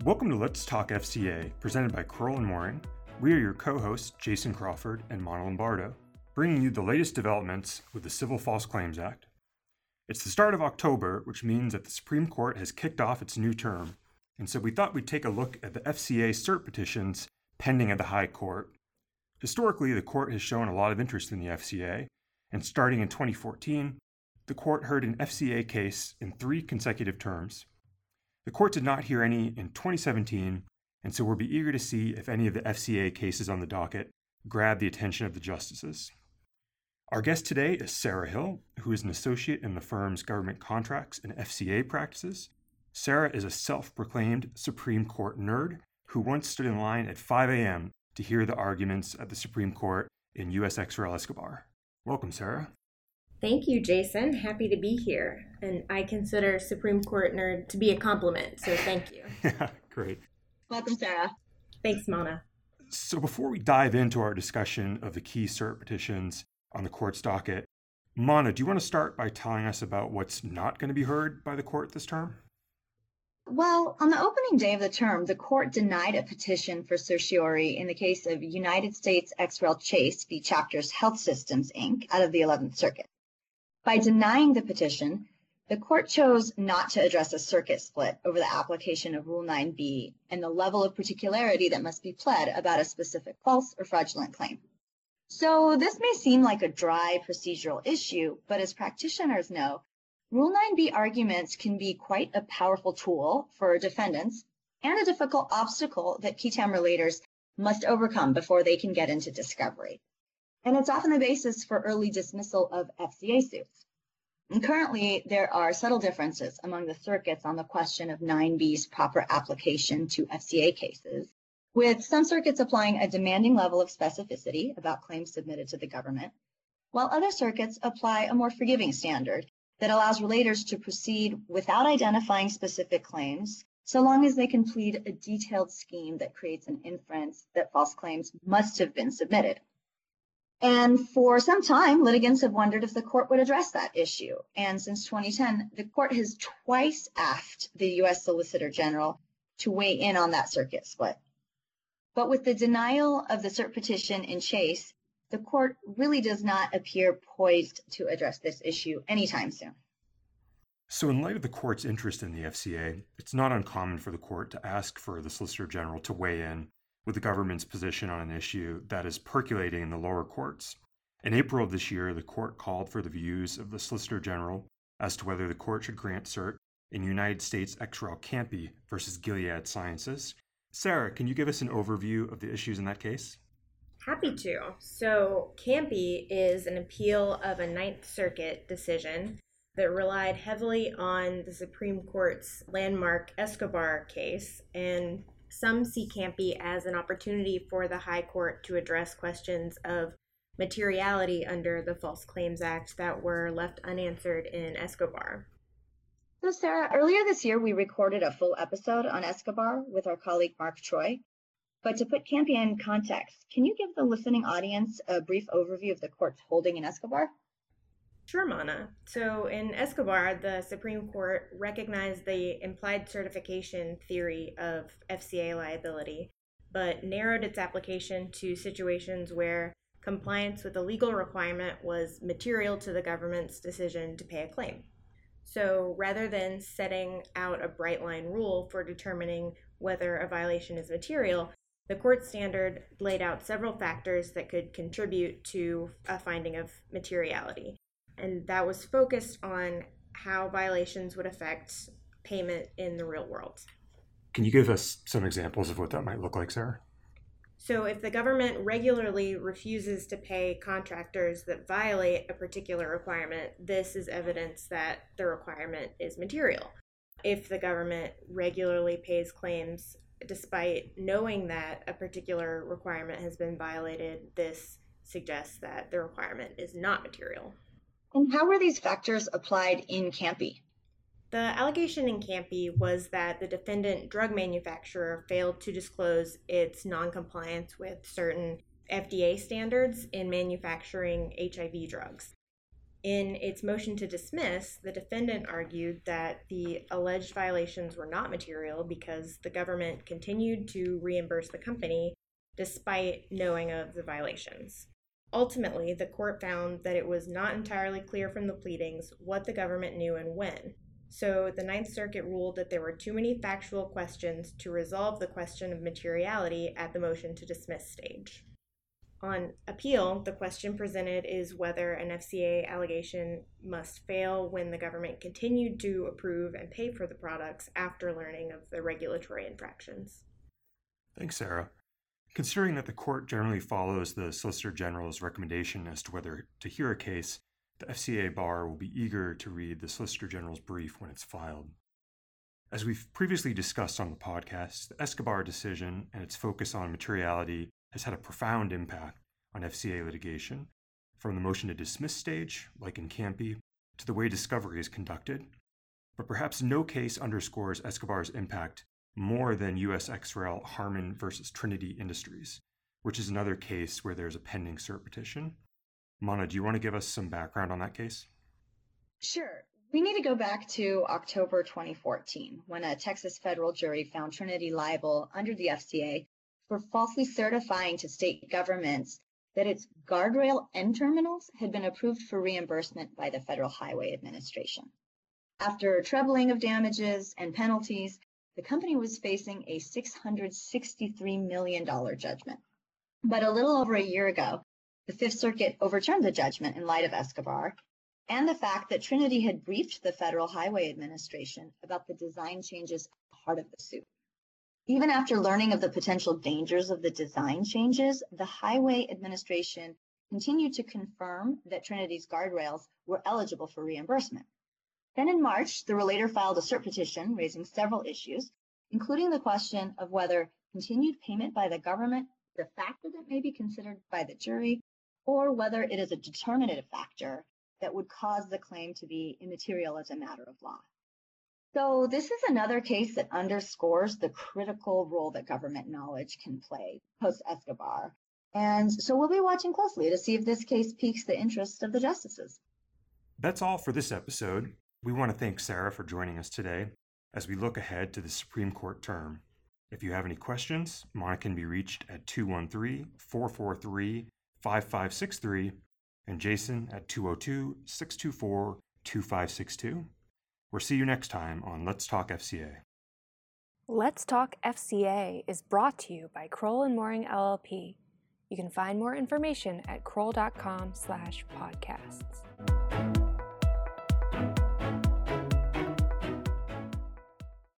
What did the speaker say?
Welcome to Let's Talk FCA, presented by Kroll and Mooring. We are your co-hosts, Jason Crawford and Mona Lombardo, bringing you the latest developments with the Civil False Claims Act. It's the start of October, which means that the Supreme Court has kicked off its new term, and so we thought we'd take a look at the FCA cert petitions pending at the High Court. Historically, the court has shown a lot of interest in the FCA, and starting in 2014, the court heard an FCA case in 3 consecutive terms. The court did not hear any in 2017, and so we'll be eager to see if any of the FCA cases on the docket grab the attention of the justices. Our guest today is Sarah Hill, who is an associate in the firm's government contracts and FCA practices. Sarah is a self-proclaimed Supreme Court nerd who once stood in line at 5 a.m. to hear the arguments at the Supreme Court in U.S. ex rel. Escobar. Welcome, Sarah. Thank you, Jason. Happy to be here. And I consider Supreme Court nerd to be a compliment, so thank you. Yeah, great. Welcome, Sarah. Thanks, Mona. So before we dive into our discussion of the key cert petitions on the court's docket, Mona, do you want to start by telling us about what's not going to be heard by the court this term? Well, on the opening day of the term, the court denied a petition for certiorari in the case of United States ex rel. Chase v. Chapters Health Systems, Inc. out of the 11th Circuit. By denying the petition, the court chose not to address a circuit split over the application of Rule 9b and the level of particularity that must be pled about a specific false or fraudulent claim. So this may seem like a dry procedural issue, but as practitioners know, Rule 9b arguments can be quite a powerful tool for defendants and a difficult obstacle that qui tam relators must overcome before they can get into discovery. And it's often the basis for early dismissal of FCA suits. And currently, there are subtle differences among the circuits on the question of 9b's proper application to FCA cases, with some circuits applying a demanding level of specificity about claims submitted to the government, while other circuits apply a more forgiving standard that allows relators to proceed without identifying specific claims, so long as they can plead a detailed scheme that creates an inference that false claims must have been submitted. And for some time, litigants have wondered if the court would address that issue. And since 2010, the court has twice asked the U.S. Solicitor General to weigh in on that circuit split. But with the denial of the cert petition in Chase, the court really does not appear poised to address this issue anytime soon. So in light of the court's interest in the FCA, it's not uncommon for the court to ask for the Solicitor General to weigh in with the government's position on an issue that is percolating in the lower courts. In April of this year, the court called for the views of the Solicitor General as to whether the court should grant cert in United States ex rel. Campy versus Gilead Sciences. Sarah, can you give us an overview of the issues in that case? Happy to. So Campy is an appeal of a Ninth Circuit decision that relied heavily on the Supreme Court's landmark Escobar case, and some see Campy as an opportunity for the High Court to address questions of materiality under the False Claims Act that were left unanswered in Escobar. So Sarah, earlier this year, we recorded a full episode on Escobar with our colleague Mark Troy. But to put Campy in context, can you give the listening audience a brief overview of the court's holding in Escobar? Sure, Mona. So in Escobar, the Supreme Court recognized the implied certification theory of FCA liability, but narrowed its application to situations where compliance with a legal requirement was material to the government's decision to pay a claim. So rather than setting out a bright line rule for determining whether a violation is material, the court standard laid out several factors that could contribute to a finding of materiality. And that was focused on how violations would affect payment in the real world. Can you give us some examples of what that might look like, Sarah? So if the government regularly refuses to pay contractors that violate a particular requirement, this is evidence that the requirement is material. If the government regularly pays claims despite knowing that a particular requirement has been violated, this suggests that the requirement is not material. And how were these factors applied in Campy? The allegation in Campy was that the defendant drug manufacturer failed to disclose its noncompliance with certain FDA standards in manufacturing HIV drugs. In its motion to dismiss, the defendant argued that the alleged violations were not material because the government continued to reimburse the company despite knowing of the violations. Ultimately, the court found that it was not entirely clear from the pleadings what the government knew and when. So the Ninth Circuit ruled that there were too many factual questions to resolve the question of materiality at the motion to dismiss stage. On appeal, the question presented is whether an FCA allegation must fail when the government continued to approve and pay for the products after learning of the regulatory infractions. Thanks, Sarah. Considering that the court generally follows the Solicitor General's recommendation as to whether to hear a case, the FCA bar will be eager to read the Solicitor General's brief when it's filed. As we've previously discussed on the podcast, the Escobar decision and its focus on materiality has had a profound impact on FCA litigation, from the motion to dismiss stage, like in Campy, to the way discovery is conducted. But perhaps no case underscores Escobar's impact more than U.S. XREL Harman versus Trinity Industries, which is another case where there's a pending cert petition. Mana, do you want to give us some background on that case? Sure. We need to go back to October 2014, when a Texas federal jury found Trinity liable under the FCA for falsely certifying to state governments that its guardrail end terminals had been approved for reimbursement by the Federal Highway Administration. After trebling of damages and penalties, the company was facing a $663 million judgment. But a little over a year ago, the Fifth Circuit overturned the judgment in light of Escobar and the fact that Trinity had briefed the Federal Highway Administration about the design changes at the heart of the suit. Even after learning of the potential dangers of the design changes, the Highway Administration continued to confirm that Trinity's guardrails were eligible for reimbursement. Then in March, the relator filed a cert petition raising several issues, including the question of whether continued payment by the government is a factor that may be considered by the jury, or whether it is a determinative factor that would cause the claim to be immaterial as a matter of law. So this is another case that underscores the critical role that government knowledge can play post-Escobar. And so we'll be watching closely to see if this case piques the interest of the justices. That's all for this episode. We want to thank Sarah for joining us today as we look ahead to the Supreme Court term. If you have any questions, Mana can be reached at 213-443-5563 and Jason at 202-624-2562. We'll see you next time on Let's Talk FCA. Let's Talk FCA is brought to you by Kroll & Mooring LLP. You can find more information at kroll.com/podcasts.